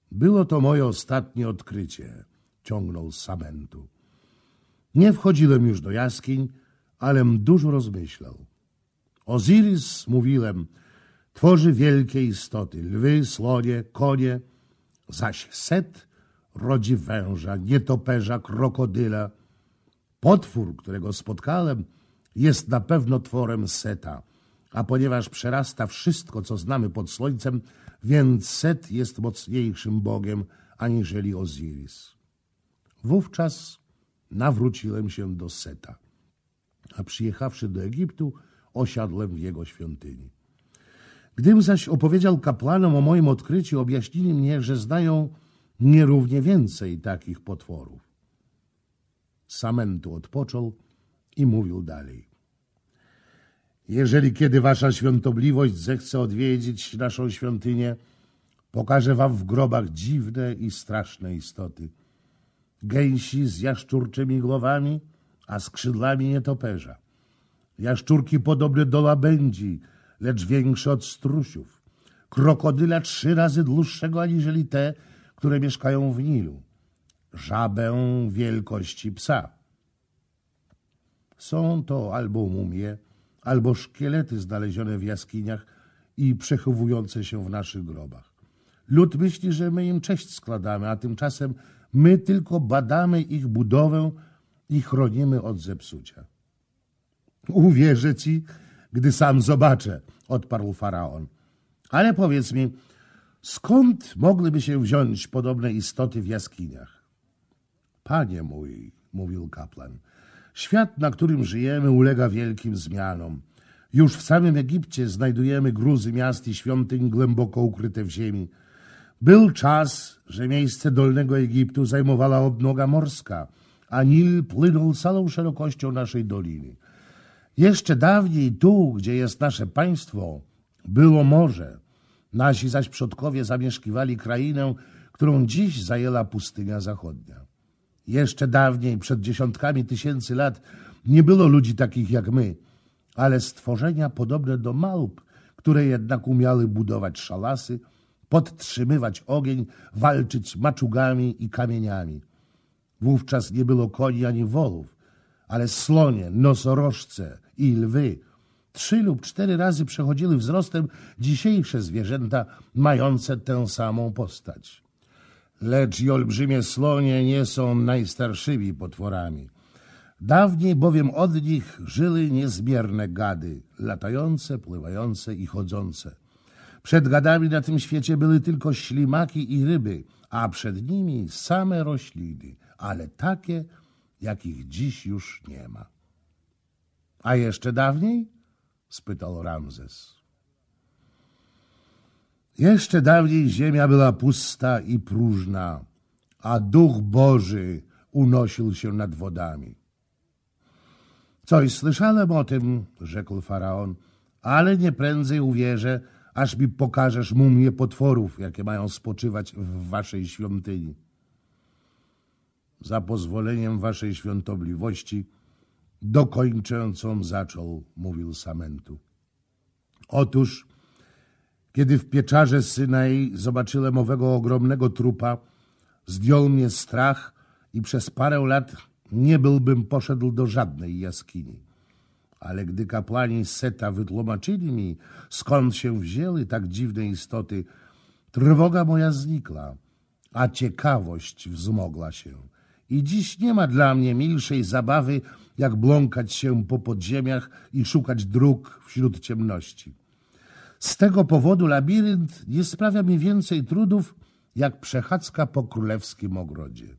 Było to moje ostatnie odkrycie, ciągnął Samentu. Nie wchodziłem już do jaskiń, alem dużo rozmyślał. Ozirys, mówiłem, tworzy wielkie istoty, lwy, słonie, konie, zaś Set rodzi węża, nietoperza, krokodyla. Potwór, którego spotkałem, jest na pewno tworem Seta, a ponieważ przerasta wszystko, co znamy pod słońcem, więc Set jest mocniejszym bogiem, aniżeli Ozirys. Wówczas nawróciłem się do Seta, a przyjechawszy do Egiptu, osiadłem w jego świątyni. Gdym zaś opowiedział kapłanom o moim odkryciu, objaśnili mnie, że znają nierównie więcej takich potworów. Samentu odpoczął i mówił dalej. Jeżeli kiedy wasza świątobliwość zechce odwiedzić naszą świątynię, pokażę wam w grobach dziwne i straszne istoty. Gęsi z jaszczurczymi głowami, a skrzydłami nietoperza. Jaszczurki podobne do łabędzi, lecz większe od strusiów. Krokodyla 3 razy dłuższego aniżeli te, które mieszkają w Nilu. Żabę wielkości psa. Są to albo mumie, albo szkielety znalezione w jaskiniach i przechowujące się w naszych grobach. Lud myśli, że my im cześć składamy, a tymczasem my tylko badamy ich budowę i chronimy od zepsucia. Uwierzę ci, gdy sam zobaczę, odparł faraon. Ale powiedz mi, skąd mogliby się wziąć podobne istoty w jaskiniach? Panie mój, mówił kapłan, świat, na którym żyjemy, ulega wielkim zmianom. Już w samym Egipcie znajdujemy gruzy miast i świątyń głęboko ukryte w ziemi. Był czas, że miejsce Dolnego Egiptu zajmowała odnoga morska, a Nil płynął całą szerokością naszej doliny. Jeszcze dawniej tu, gdzie jest nasze państwo, było morze. Nasi zaś przodkowie zamieszkiwali krainę, którą dziś zajęła pustynia zachodnia. Jeszcze dawniej, przed dziesiątkami tysięcy lat, nie było ludzi takich jak my, ale stworzenia podobne do małp, które jednak umiały budować szalasy, podtrzymywać ogień, walczyć maczugami i kamieniami. Wówczas nie było koni ani wolów, ale slonie, nosorożce i lwy 3 lub 4 razy przechodziły wzrostem dzisiejsze zwierzęta mające tę samą postać. Lecz i olbrzymie slonie nie są najstarszymi potworami. Dawniej bowiem od nich żyły niezmierne gady, latające, pływające i chodzące. Przed gadami na tym świecie były tylko ślimaki i ryby, a przed nimi same rośliny, ale takie, jakich dziś już nie ma. A jeszcze dawniej? Spytał Ramzes. Jeszcze dawniej ziemia była pusta i próżna, a Duch Boży unosił się nad wodami. Coś słyszałem o tym, rzekł faraon, ale nie prędzej uwierzę, aż mi pokażesz mumie potworów, jakie mają spoczywać w waszej świątyni. Za pozwoleniem waszej świątobliwości dokończę, com zaczął, mówił Samentu. Otóż, kiedy w pieczarze Synai zobaczyłem owego ogromnego trupa, zdjął mnie strach i przez parę lat nie byłbym poszedł do żadnej jaskini. Ale gdy kapłani Seta wytłumaczyli mi, skąd się wzięły tak dziwne istoty, trwoga moja znikła, a ciekawość wzmogła się. I dziś nie ma dla mnie milszej zabawy, jak bląkać się po podziemiach i szukać dróg wśród ciemności. Z tego powodu labirynt nie sprawia mi więcej trudów, jak przechadzka po królewskim ogrodzie.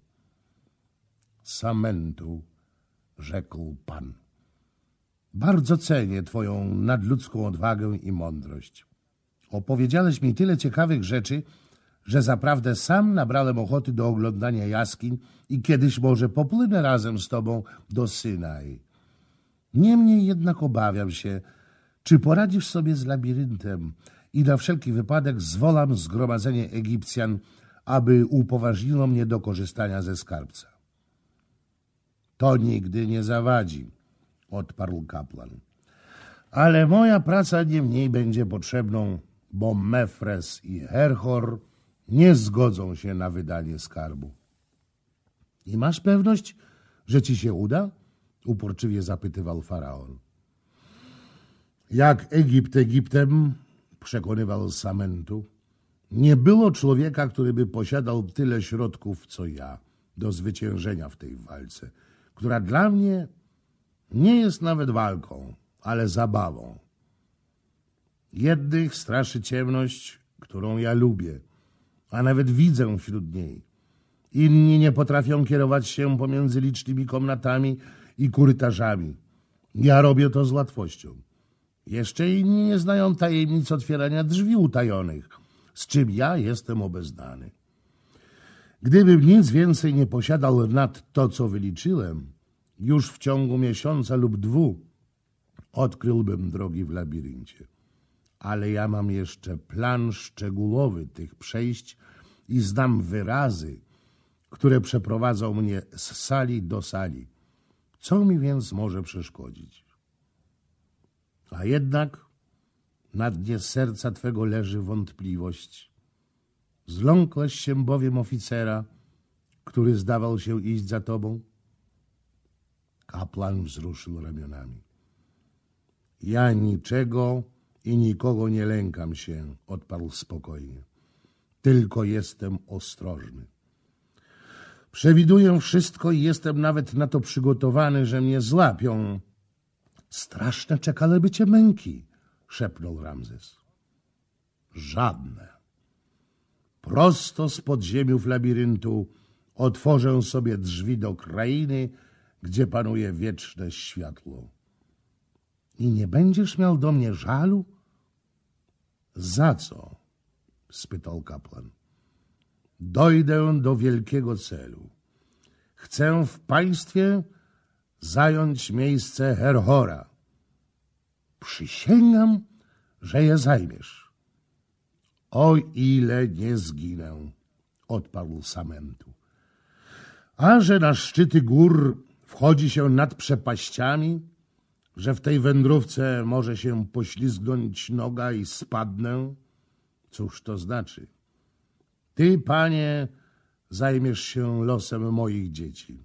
Samentu, rzekł pan, bardzo cenię twoją nadludzką odwagę i mądrość. Opowiedziałeś mi tyle ciekawych rzeczy, że zaprawdę sam nabrałem ochoty do oglądania jaskiń i kiedyś może popłynę razem z tobą do Synai. Niemniej jednak obawiam się, czy poradzisz sobie z labiryntem i na wszelki wypadek zwolam zgromadzenie Egipcjan, aby upoważniono mnie do korzystania ze skarbca. To nigdy nie zawadzi, odparł kapłan. Ale moja praca nie mniej będzie potrzebną, bo Mefres i Herhor nie zgodzą się na wydanie skarbu. I masz pewność, że ci się uda? Uporczywie zapytywał faraon. Jak Egipt Egiptem, przekonywał Samentu, nie było człowieka, który by posiadał tyle środków, co ja, do zwyciężenia w tej walce, która dla mnie nie jest nawet walką, ale zabawą. Jednych straszy ciemność, którą ja lubię, a nawet widzę wśród niej. Inni nie potrafią kierować się pomiędzy licznymi komnatami i korytarzami. Ja robię to z łatwością. Jeszcze inni nie znają tajemnic otwierania drzwi utajonych, z czym ja jestem obeznany. Gdybym nic więcej nie posiadał nad to, co wyliczyłem, już w ciągu miesiąca lub 2 odkryłbym drogi w labiryncie. Ale ja mam jeszcze plan szczegółowy tych przejść i znam wyrazy, które przeprowadzą mnie z sali do sali. Co mi więc może przeszkodzić? A jednak na dnie serca twego leży wątpliwość. Zląkłeś się bowiem oficera, który zdawał się iść za tobą? Kapłan wzruszył ramionami. Ja niczego i nikogo nie lękam się, odparł spokojnie. Tylko jestem ostrożny. Przewiduję wszystko i jestem nawet na to przygotowany, że mnie złapią. Straszne czekałyby cię męki, szepnął Ramzes. Żadne. Prosto z podziemiów labiryntu otworzę sobie drzwi do krainy, gdzie panuje wieczne światło. I nie będziesz miał do mnie żalu? Za co? Spytał kapłan. Dojdę do wielkiego celu. Chcę w państwie zająć miejsce Herhora. Przysięgam, że je zajmiesz. O ile nie zginę, odparł Samentu. A że na szczyty gór wchodzi się nad przepaściami, że w tej wędrówce może się poślizgnąć noga i spadnę, cóż to znaczy? Ty, panie, zajmiesz się losem moich dzieci.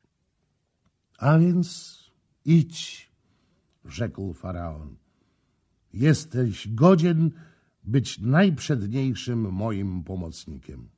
A więc idź, rzekł faraon. Jesteś godzien być najprzedniejszym moim pomocnikiem.